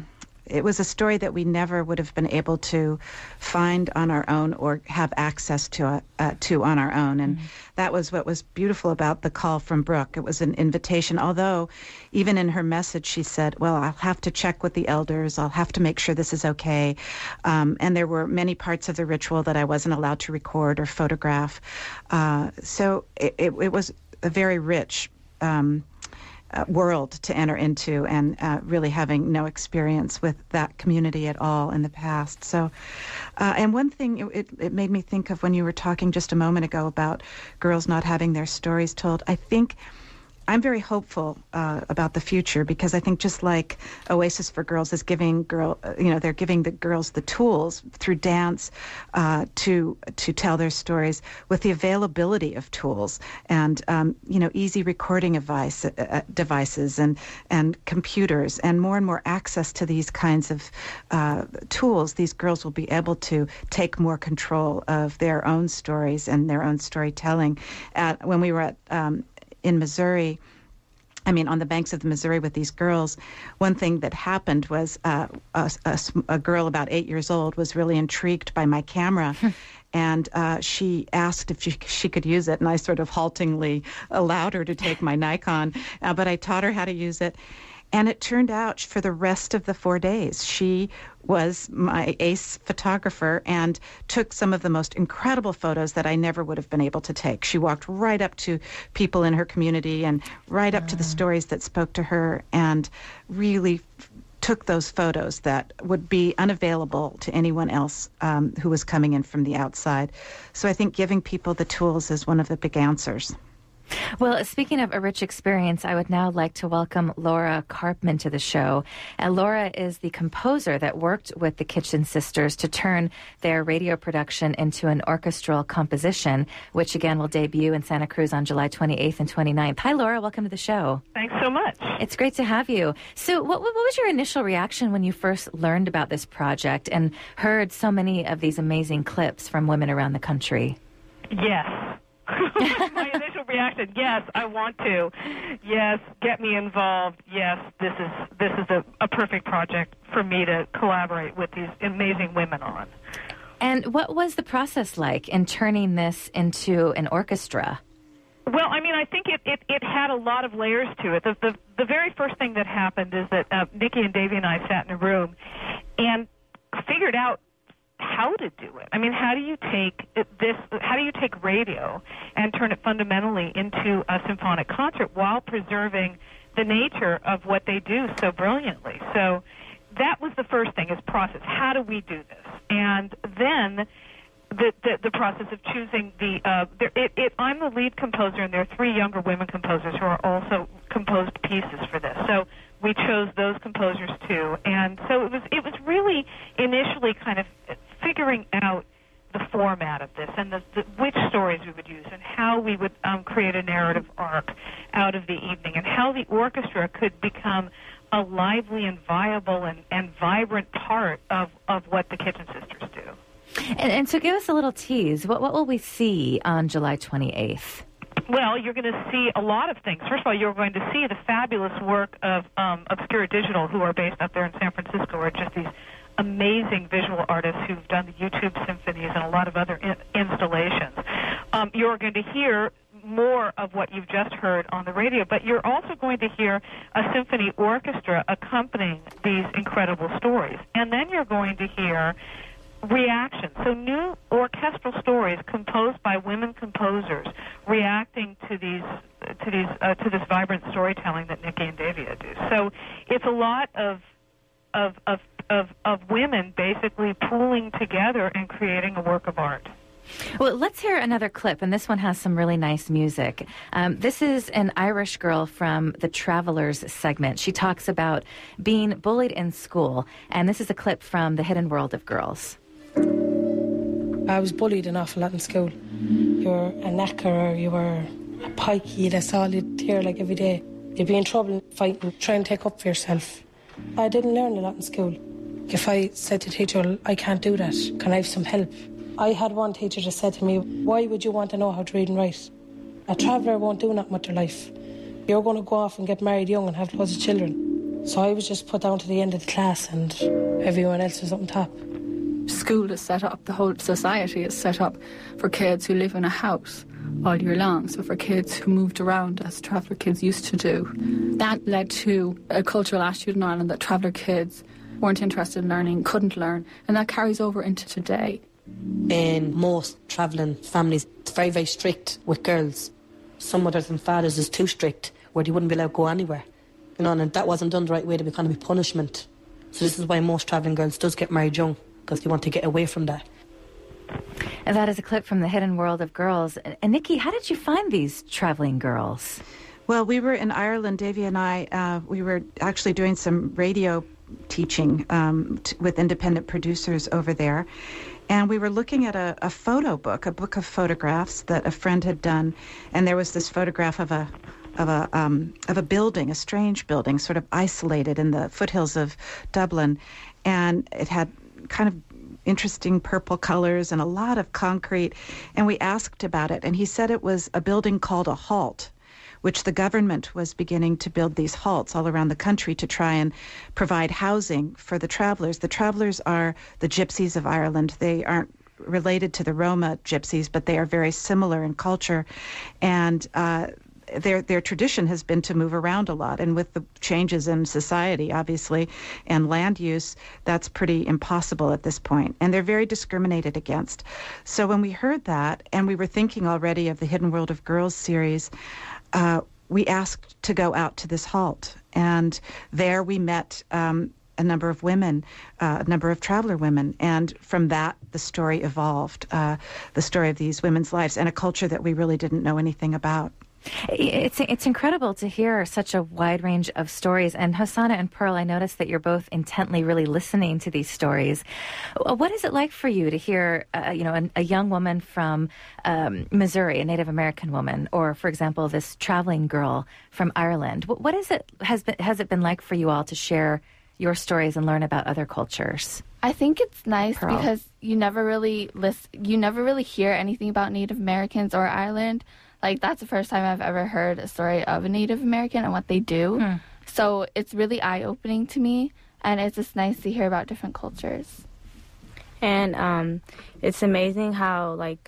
it was a story that we never would have been able to find on our own or have access to uh, uh, to on our own. And mm-hmm. that was what was beautiful about the call from Brooke. It was an invitation, although even in her message she said, well, I'll have to check with the elders. I'll have to make sure this is okay. Um, and there were many parts of the ritual that I wasn't allowed to record or photograph. Uh, so it, it, it was a very rich um Uh, world to enter into, and uh, really having no experience with that community at all in the past. So, uh, and one thing it, it, it made me think of when you were talking just a moment ago about girls not having their stories told. I think I'm very hopeful uh, about the future, because I think just like Oasis for Girls is giving girl, uh, you know, they're giving the girls the tools through dance uh, to to tell their stories, with the availability of tools and um, you know, easy recording device, uh, devices and and computers, and more and more access to these kinds of uh, tools. These girls will be able to take more control of their own stories and their own storytelling. At, when we were at um, in Missouri, I mean, on the banks of the Missouri with these girls, one thing that happened was uh, a, a, a girl about eight years old was really intrigued by my camera. And uh, she asked if she, she could use it, and I sort of haltingly allowed her to take my Nikon, uh, but I taught her how to use it. And it turned out for the rest of the four days, she was my ace photographer and took some of the most incredible photos that I never would have been able to take. She walked right up to people in her community and right up uh. to the stories that spoke to her, and really f- took those photos that would be unavailable to anyone else um, who was coming in from the outside. So I think giving people the tools is one of the big answers. Well, speaking of a rich experience, I would now like to welcome Laura Karpman to the show. And Laura is the composer that worked with the Kitchen Sisters to turn their radio production into an orchestral composition, which again will debut in Santa Cruz on July twenty-eighth and twenty-ninth. Hi, Laura. Welcome to the show. Thanks so much. It's great to have you. So what, what was your initial reaction when you first learned about this project and heard so many of these amazing clips from women around the country? Yes. My initial reaction, yes, I want to. Yes, get me involved. Yes, this is this is a, a perfect project for me to collaborate with these amazing women on. And what was the process like in turning this into an orchestra? Well, I mean, I think it, it, it had a lot of layers to it. The, the, the very first thing that happened is that uh, Nikki and Davey and I sat in a room and figured out how to do it. I mean, how do you take this, how do you take radio and turn it fundamentally into a symphonic concert while preserving the nature of what they do so brilliantly? So that was the first thing, is process. How do we do this? And then the the, the process of choosing the, uh, there, it, it, I'm the lead composer, and there are three younger women composers who are also composed pieces for this. So we chose those composers too. And so it was, it was really initially kind of figuring out the format of this and the, the, which stories we would use and how we would um, create a narrative arc out of the evening, and how the orchestra could become a lively and viable and, and vibrant part of, of what the Kitchen Sisters do. And, and so give us a little tease. What, what will we see on July twenty-eighth? Well, you're going to see a lot of things. First of all, you're going to see the fabulous work of um, Obscura Digital, who are based up there in San Francisco, are just these amazing visual artists who've done the YouTube symphonies and a lot of other in- installations. Um, you're going to hear more of what you've just heard on the radio, but you're also going to hear a symphony orchestra accompanying these incredible stories. And then you're going to hear reactions, so new orchestral stories composed by women composers reacting to these to these uh, to this vibrant storytelling that Nikki and Davia do. So it's a lot of of of of, of women basically pooling together and creating a work of art. Well, let's hear another clip, and this one has some really nice music. Um, this is an Irish girl from the Travelers segment. She talks about being bullied in school, and this is a clip from The Hidden World of Girls. I was bullied an awful lot in school. You were a knacker, or you were a pikey, that's all you'd hear like every day. You'd be in trouble fighting, trying to take up for yourself. I didn't learn a lot in school. If I said to the teacher, well, I can't do that, can I have some help? I had one teacher that said to me, why would you want to know how to read and write? A traveller won't do nothing with their life. You're going to go off and get married young and have loads of children. So I was just put down to the end of the class and everyone else was up on top. School is set up, the whole society is set up for kids who live in a house all year long. So for kids who moved around as traveller kids used to do. That led to a cultural attitude in Ireland that traveller kids weren't interested in learning, couldn't learn, and that carries over into today. In most travelling families, it's very, very strict with girls. Some mothers and fathers is too strict, where they wouldn't be allowed to go anywhere. You know, and if that wasn't done the right way, there'd be kind of be punishment. So this is why most travelling girls does get married young, because they want to get away from that. And that is a clip from The Hidden World of Girls. And Nikki, how did you find these travelling girls? Well, we were in Ireland, Davy and I, uh, we were actually doing some radio teaching um, t- with independent producers over there. And we were looking at a, a photo book, a book of photographs that a friend had done. And there was this photograph of a of a um, of a building, a strange building, sort of isolated in the foothills of Dublin. And it had kind of interesting purple colors and a lot of concrete. And we asked about it. And he said it was a building called a halt, which the government was beginning to build these halts all around the country to try and provide housing for the travelers. The travelers are the gypsies of Ireland. They aren't related to the Roma gypsies, but they are very similar in culture. And uh, their their tradition has been to move around a lot. And with the changes in society, obviously, and land use, that's pretty impossible at this point. And they're very discriminated against. So when we heard that, and we were thinking already of the Hidden World of Girls series, Uh, we asked to go out to this halt, and there we met um, a number of women, uh, a number of traveler women, and from that the story evolved, uh, the story of these women's lives and a culture that we really didn't know anything about. It's it's incredible to hear such a wide range of stories. And Hosanna and Pearl, I noticed that you're both intently really listening to these stories. What is it like for you to hear, uh, you know, a, a young woman from um, Missouri, a Native American woman, or, for example, this traveling girl from Ireland? What, what is it has been has it been like for you all to share your stories and learn about other cultures? I think it's nice Pearl. because you never really list, you never really hear anything about Native Americans or Ireland. Like, that's the first time I've ever heard a story of a Native American and what they do. Hmm. So it's really eye-opening to me, and it's just nice to hear about different cultures. And um, it's amazing how, like,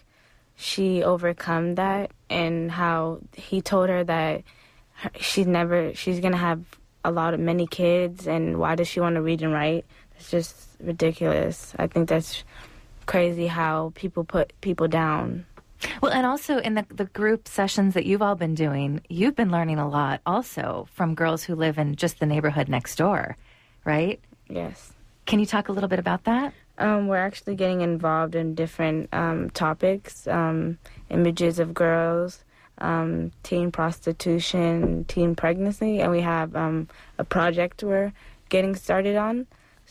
she overcome that, and how he told her that her, she's never, she's going to have a lot of many kids, and why does she want to read and write? It's just ridiculous. I think that's crazy how people put people down. Well, and also in the, the group sessions that you've all been doing, you've been learning a lot also from girls who live in just the neighborhood next door, right? Yes. Can you talk a little bit about that? Um, we're actually getting involved in different um, topics, um, images of girls, um, teen prostitution, teen pregnancy, and we have um, a project we're getting started on.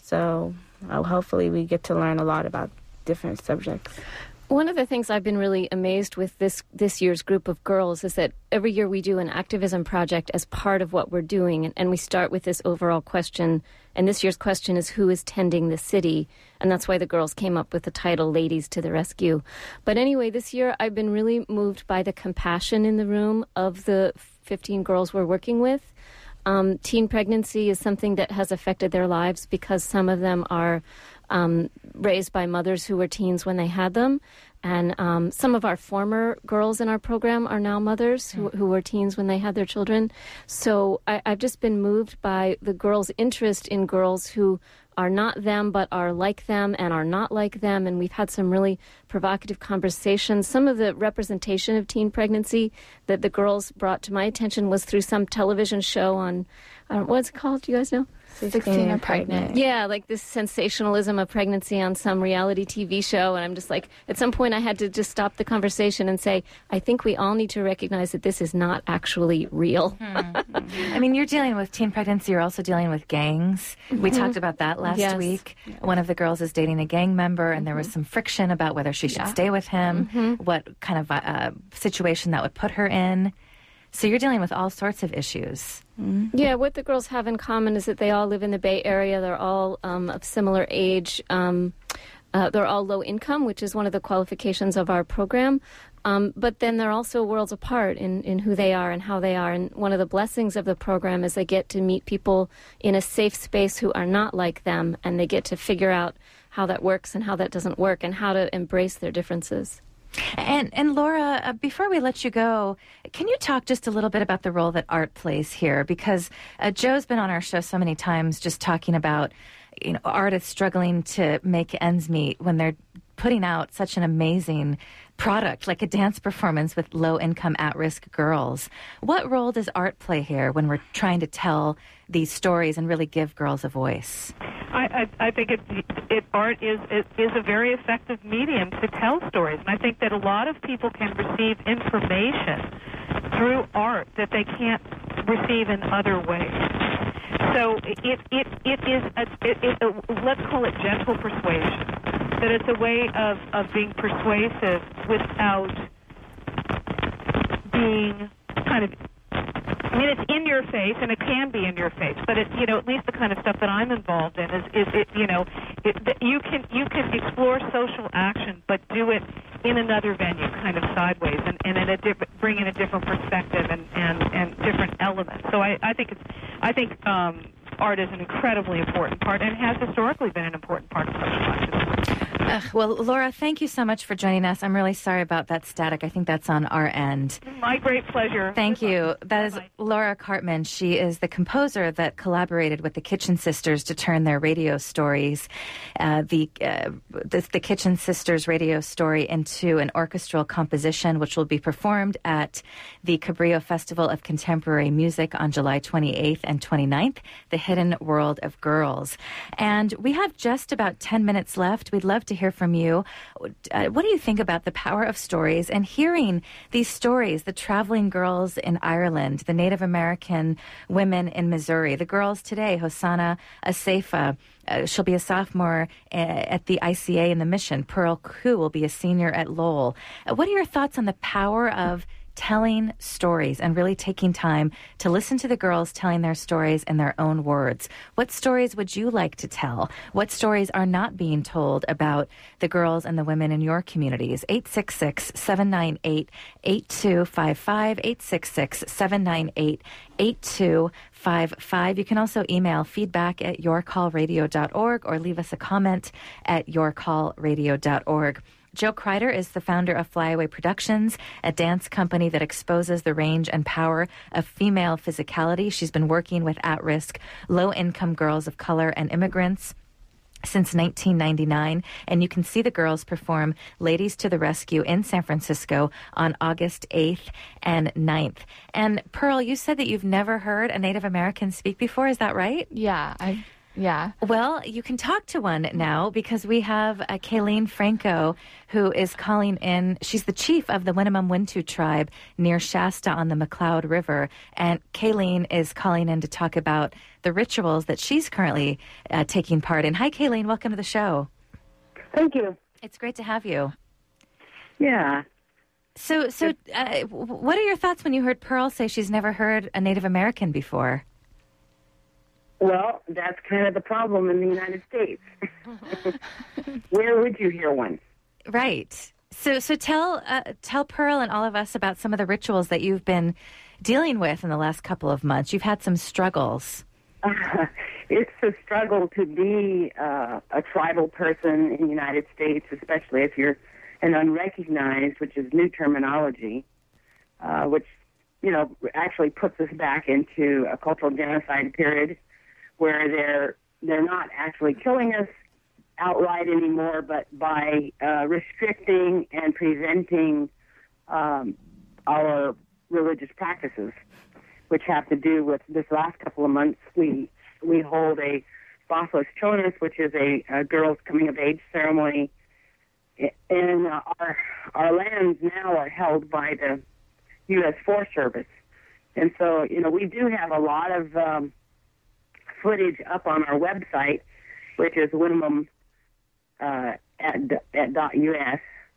So uh, hopefully we get to learn a lot about different subjects. One of the things I've been really amazed with this this year's group of girls is that every year we do an activism project as part of what we're doing, and, and we start with this overall question, and this year's question is, who is tending the city? And that's why the girls came up with the title, Ladies to the Rescue. But anyway, this year I've been really moved by the compassion in the room of the fifteen girls we're working with. Um, teen pregnancy is something that has affected their lives because some of them are Um, raised by mothers who were teens when they had them. And um, some of our former girls in our program are now mothers who, who were teens when they had their children. So I, I've just been moved by the girls' interest in girls who are not them but are like them and are not like them. And we've had some really provocative conversations. Some of the representation of teen pregnancy that the girls brought to my attention was through some television show on, I don't know, what's it called? Do you guys know? sixteen and pregnant. Yeah, like this sensationalism of pregnancy on some reality T V show. And I'm just like, at some point I had to just stop the conversation and say, I think we all need to recognize that this is not actually real. Mm-hmm. I mean, you're dealing with teen pregnancy. You're also dealing with gangs. Mm-hmm. We talked about that last yes. week. Yes. One of the girls is dating a gang member, and mm-hmm. there was some friction about whether she should yeah. stay with him, mm-hmm. what kind of uh, situation that would put her in. So you're dealing with all sorts of issues. Mm-hmm. Yeah, what the girls have in common is that they all live in the Bay Area. They're all um, of similar age. Um, uh, they're all low income, which is one of the qualifications of our program. Um, but then they're also worlds apart in, in who they are and how they are. And one of the blessings of the program is they get to meet people in a safe space who are not like them, and they get to figure out how that works and how that doesn't work and how to embrace their differences. And and Laura, uh, before we let you go, can you talk just a little bit about the role that art plays here? Because uh, Joe's been on our show so many times just talking about, you know, artists struggling to make ends meet when they're putting out such an amazing product, like a dance performance with low-income, at-risk girls. What role does art play here when we're trying to tell these stories and really give girls a voice? I, I, I think it, it, art is, it is a very effective medium to tell stories, and I think that a lot of people can receive information through art that they can't receive in other ways. So it it it is a, it, it, a, let's call it gentle persuasion. That it's a way of, of being persuasive without being kind of, I mean, it's in your face, and it can be in your face, but it, you know, at least the kind of stuff that I'm involved in is, is it, you know, it, you can you can explore social action, but do it in another venue, kind of sideways, and, and in a different, bring in a different perspective and, and, and different elements. So I, I think it's, I think um, art is an incredibly important part, and has historically been an important part of social activism. Uh, well, Laura, thank you so much for joining us. I'm really sorry about that static. I think that's on our end. My great pleasure. Thank Good you. luck. That is Bye-bye. Laura Cartman. She is the composer that collaborated with the Kitchen Sisters to turn their radio stories, uh, the, uh, the the Kitchen Sisters radio story, into an orchestral composition, which will be performed at the Cabrillo Festival of Contemporary Music on July twenty-eighth and twenty-ninth, The Hidden World of Girls. And we have just about ten minutes left. We'd love to hear from you. Uh, what do you think about the power of stories and hearing these stories, the traveling girls in Ireland, the Native American women in Missouri, the girls today, Hosanna Asefa, uh, she'll be a sophomore uh, at the I C A in the Mission. Pearl Koo will be a senior at Lowell. Uh, what are your thoughts on the power of telling stories and really taking time to listen to the girls telling their stories in their own words? What stories would you like to tell? What stories are not being told about the girls and the women in your communities? eight six six, seven nine eight, eight two five five, eight six six, seven nine eight, eight two five five. You can also email feedback at your call radio dot org or leave us a comment at your call radio dot org. Joe Kreider is the founder of Flyaway Productions, a dance company that exposes the range and power of female physicality. She's been working with at-risk, low-income girls of color and immigrants since nineteen ninety-nine, and you can see the girls perform Ladies to the Rescue in San Francisco on August eighth and ninth. And Pearl, you said that you've never heard a Native American speak before, is that right? Yeah, I Yeah. Well, you can talk to one now because we have uh, Kayleen Franco, who is calling in. She's the chief of the Winnemem Wintu tribe near Shasta on the McCloud River. And Kayleen is calling in to talk about the rituals that she's currently uh, taking part in. Hi, Kayleen. Welcome to the show. Thank you. It's great to have you. Yeah. So, so uh, what are your thoughts when you heard Pearl say she's never heard a Native American before? Well, that's kind of the problem in the United States. Where would you hear one? Right. So, so tell uh, tell Pearl and all of us about some of the rituals that you've been dealing with in the last couple of months. You've had some struggles. Uh, it's a struggle to be uh, a tribal person in the United States, especially if you're an unrecognized, which is new terminology, uh, which, you know, actually puts us back into a cultural genocide period, where they're they're not actually killing us outright anymore, but by uh, restricting and preventing um, our religious practices, which have to do with this last couple of months. We we hold a Boslos Chonis, which is a, a girls' coming of age ceremony, and uh, our our lands now are held by the U S Forest Service, and so you know we do have a lot of um, footage up on our website, which is Winnemem uh, at at dot us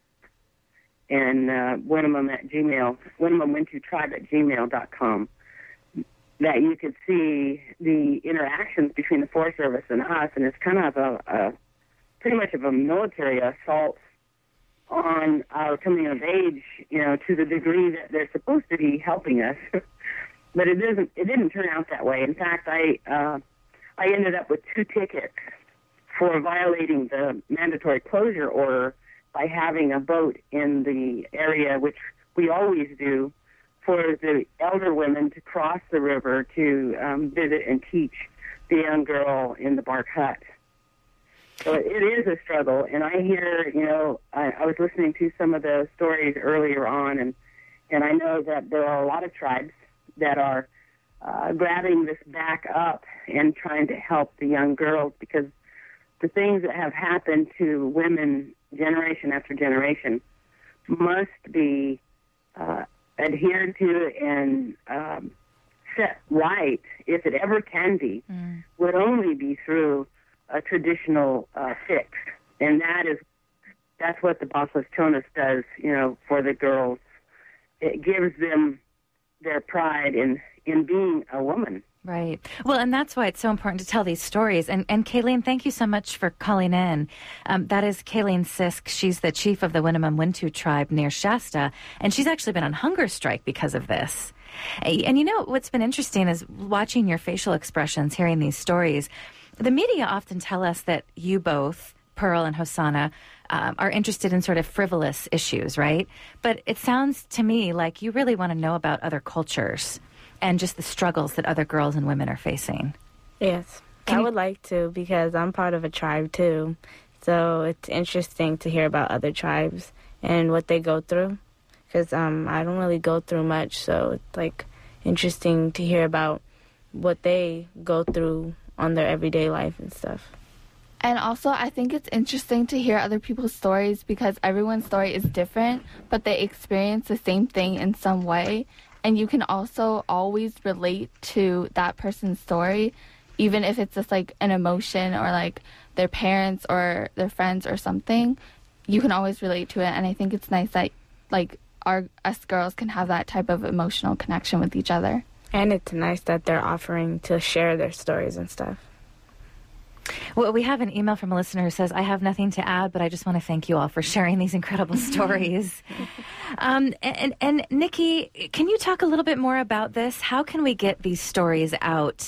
and uh, Winnemem at Gmail, Winnemem Wintu Tribe at gmail dot com. That you could see the interactions between the Forest Service and us, and it's kind of a, a pretty much of a military assault on our coming of age, you know, to the degree that they're supposed to be helping us. But it doesn't. It didn't turn out that way. In fact, I uh, I ended up with two tickets for violating the mandatory closure order by having a boat in the area, which we always do, for the elder women to cross the river to um, visit and teach the young girl in the bark hut. So it is a struggle, and I hear, you know, I, I was listening to some of the stories earlier on, and, and I know that there are a lot of tribes that are uh, grabbing this back up and trying to help the young girls, because the things that have happened to women generation after generation must be uh, adhered to and um, set right, if it ever can be, mm. would only be through a traditional uh, fix, and that is that's what the Bossless Chonas does, you know, for the girls. It gives them their pride in in being a woman. Right. Well, and that's why it's so important to tell these stories. And, and Kayleen, thank you so much for calling in. Um, that is Kayleen Sisk. She's the chief of the Winnemem Wintu tribe near Shasta, and she's actually been on hunger strike because of this. And you know, what's been interesting is watching your facial expressions, hearing these stories. The media often tell us that you both, Pearl and Hosanna, um, are interested in sort of frivolous issues, right? But it sounds to me like you really want to know about other cultures and just the struggles that other girls and women are facing. Yes, Can I would you... like to, because I'm part of a tribe too. So it's interesting to hear about other tribes and what they go through, because um, I don't really go through much. So it's like interesting to hear about what they go through on their everyday life and stuff. And also, I think it's interesting to hear other people's stories, because everyone's story is different, but they experience the same thing in some way. And you can also always relate to that person's story, even if it's just like an emotion or like their parents or their friends or something. You can always relate to it. And I think it's nice that like our us girls can have that type of emotional connection with each other. And it's nice that they're offering to share their stories and stuff. Well, we have an email from a listener who says, I have nothing to add, but I just want to thank you all for sharing these incredible stories. um, and, and Nikki, can you talk a little bit more about this? How can we get these stories out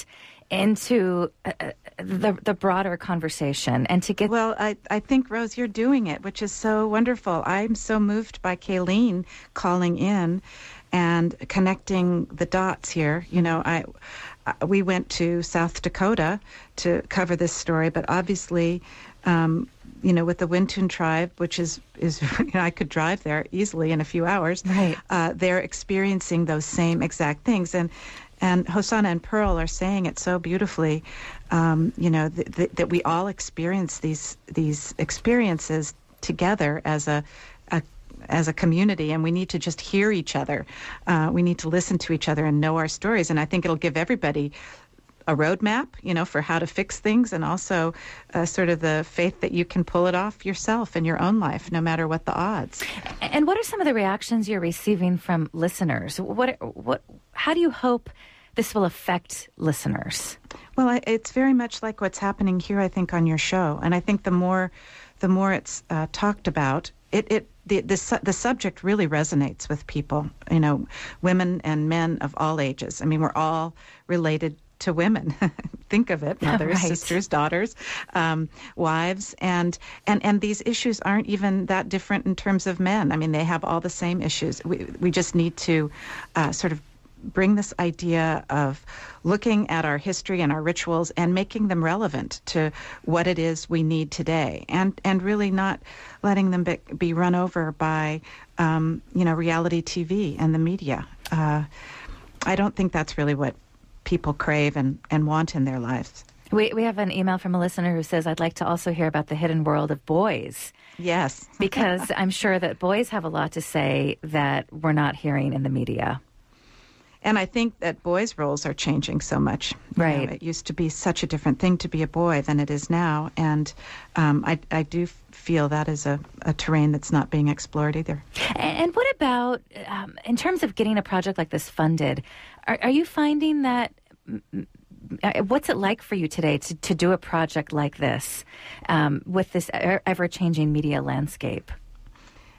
into uh, the the broader conversation and to get... Well, I, I think, Rose, you're doing it, which is so wonderful. I'm so moved by Kayleen calling in and connecting the dots here. You know, I... We went to South Dakota to cover this story, but obviously, um, you know, with the Wintun tribe, which is, is you know, I could drive there easily in a few hours, right. uh, they're experiencing those same exact things. And and Hosanna and Pearl are saying it so beautifully, um, you know, th- th- that we all experience these these experiences together as a, a as a community, and we need to just hear each other. Uh, we need to listen to each other and know our stories, and I think it'll give everybody a roadmap, you know, for how to fix things, and also uh, sort of the faith that you can pull it off yourself in your own life, no matter what the odds. And what are some of the reactions you're receiving from listeners? What, what, how do you hope this will affect listeners? Well, I, it's very much like what's happening here, I think, on your show, and I think the more, the more it's uh, talked about, it, it The, the the subject really resonates with people, you know, women and men of all ages. I mean, we're all related to women. Think of it, mothers, right. sisters, daughters, um, wives, and, and and these issues aren't even that different in terms of men. I mean, they have all the same issues. We we just need to uh, sort of bring this idea of looking at our history and our rituals and making them relevant to what it is we need today, and and really not letting them be, be run over by um, you know, reality T V and the media. Uh, I don't think that's really what people crave and, and want in their lives. We we have an email from a listener who says, I'd like to also hear about the hidden world of boys. Yes. Because I'm sure that boys have a lot to say that we're not hearing in the media. And I think that boys' roles are changing so much. You right. know, it used to be such a different thing to be a boy than it is now. And um, I, I do feel that is a, a terrain that's not being explored either. And, and what about, um, in terms of getting a project like this funded, are, are you finding that, what's it like for you today to, to do a project like this um, with this ever-changing media landscape?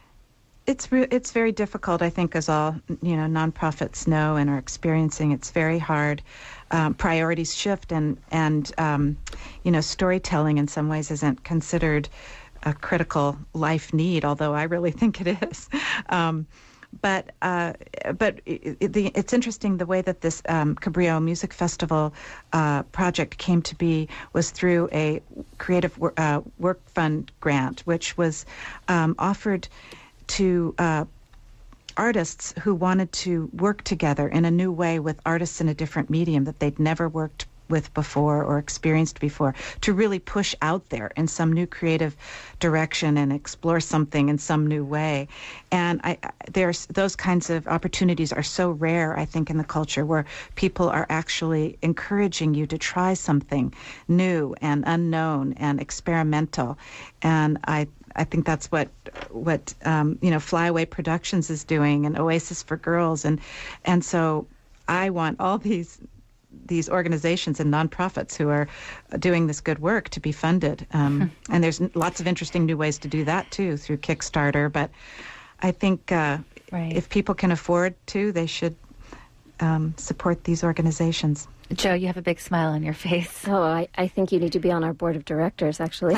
it's re- it's very difficult, I think, as all, you know, nonprofits know and are experiencing. It's very hard. Um, priorities shift, and, and um, you know, storytelling in some ways isn't considered a critical life need, although I really think it is. Um, but uh, but it, it, the, it's interesting the way that this um, Cabrillo Music Festival uh, project came to be was through a Creative uh, Work Fund grant, which was um, offered to uh, artists who wanted to work together in a new way with artists in a different medium that they'd never worked with before or experienced before, to really push out there in some new creative direction and explore something in some new way. And I, there's those kinds of opportunities are so rare, I think, in the culture, where people are actually encouraging you to try something new and unknown and experimental. And I I think that's what what um, you know, Flyaway Productions is doing, and Oasis for Girls, and and so I want all these these organizations and nonprofits who are doing this good work to be funded. Um, and there's lots of interesting new ways to do that too, through Kickstarter. But I think uh, right. if people can afford to, they should um, support these organizations. Joe, you have a big smile on your face. Oh, I, I think you need to be on our board of directors, actually.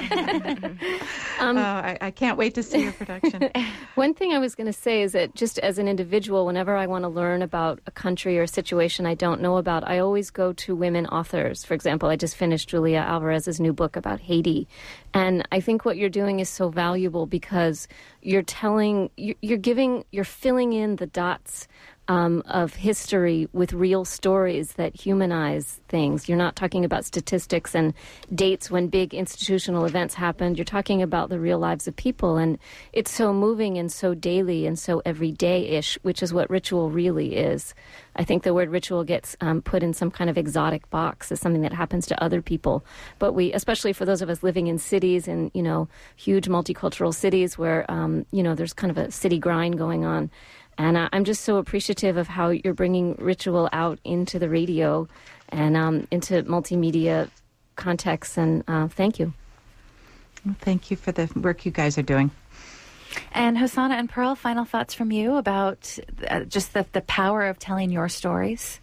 um, oh, I, I can't wait to see your production. One thing I was going to say is that just as an individual, whenever I want to learn about a country or a situation I don't know about, I always go to women authors. For example, I just finished Julia Alvarez's new book about Haiti. And I think what you're doing is so valuable because you're telling, you're giving, you're filling in the dots Um, of history with real stories that humanize things. You're not talking about statistics and dates when big institutional events happened. You're talking about the real lives of people, and it's so moving and so daily and so everyday-ish, which is what ritual really is. I think the word ritual gets um, put in some kind of exotic box as something that happens to other people. But we, especially for those of us living in cities and, you know, huge multicultural cities where, um, you know, there's kind of a city grind going on. And uh, I'm just so appreciative of how you're bringing ritual out into the radio and um, into multimedia contexts. And uh, thank you. Well, thank you for the work you guys are doing. And Hosanna and Pearl, final thoughts from you about uh, just the, the power of telling your stories?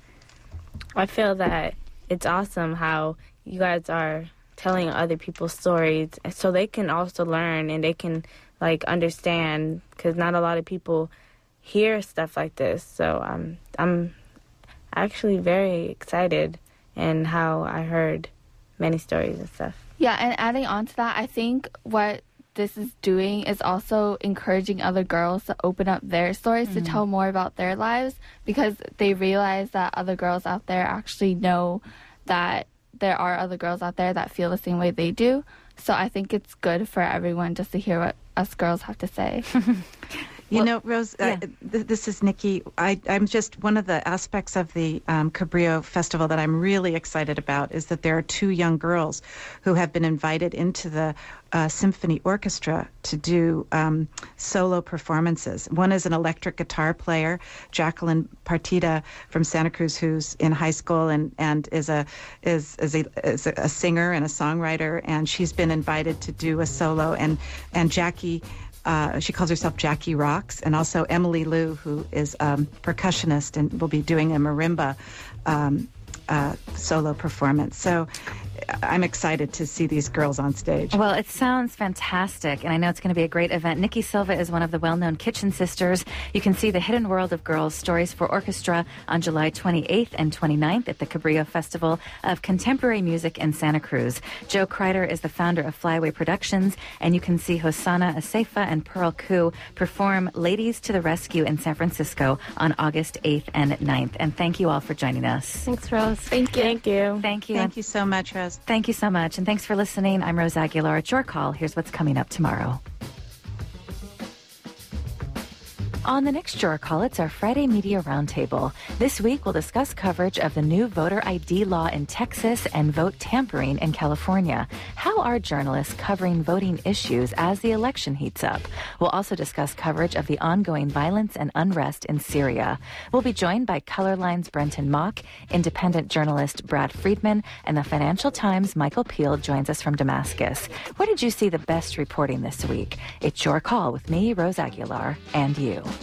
I feel that it's awesome how you guys are telling other people's stories so they can also learn and they can, like, understand, because not a lot of people hear stuff like this. So um, I'm actually very excited in how I heard many stories and stuff. Yeah, and adding on to that, I think what this is doing is also encouraging other girls to open up their stories, mm-hmm. to tell more about their lives, because they realize that other girls out there actually know that there are other girls out there that feel the same way they do. So I think it's good for everyone just to hear what us girls have to say. You well, know, Rose, yeah. uh, th- this is Nikki. I, I'm just, one of the aspects of the um, Cabrillo Festival that I'm really excited about is that there are two young girls who have been invited into the uh, symphony orchestra to do um, solo performances. One is an electric guitar player, Jacqueline Partida from Santa Cruz, who's in high school and, and is a is is a, is a singer and a songwriter, and she's been invited to do a solo. And and Jackie. Uh, she calls herself Jackie Rocks, and also Emily Liu, who is a um, percussionist and will be doing a marimba um, uh, solo performance. So I'm excited to see these girls on stage. Well, it sounds fantastic, and I know it's going to be a great event. Nikki Silva is one of the well-known Kitchen Sisters. You can see The Hidden World of Girls, Stories for Orchestra on July twenty-eighth and twenty-ninth at the Cabrillo Festival of Contemporary Music in Santa Cruz. Joe Kreider is the founder of Flyaway Productions, and you can see Hosanna Assefa and Pearl Koo perform Ladies to the Rescue in San Francisco on August eighth and ninth. And thank you all for joining us. Thanks, Rose. Thank you. Thank you. Thank you. Thank you so much, Rose. Thank you so much, and thanks for listening. I'm Rose Aguilar. It's your call. Here's what's coming up tomorrow. On the next Juror Call, it's our Friday Media Roundtable. This week, we'll discuss coverage of the new voter I D law in Texas and vote tampering in California. How are journalists covering voting issues as the election heats up? We'll also discuss coverage of the ongoing violence and unrest in Syria. We'll be joined by Colorline's Brenton Mock, independent journalist Brad Friedman, and the Financial Times' Michael Peel joins us from Damascus. Where did you see the best reporting this week? It's Your Call with me, Rose Aguilar, and you.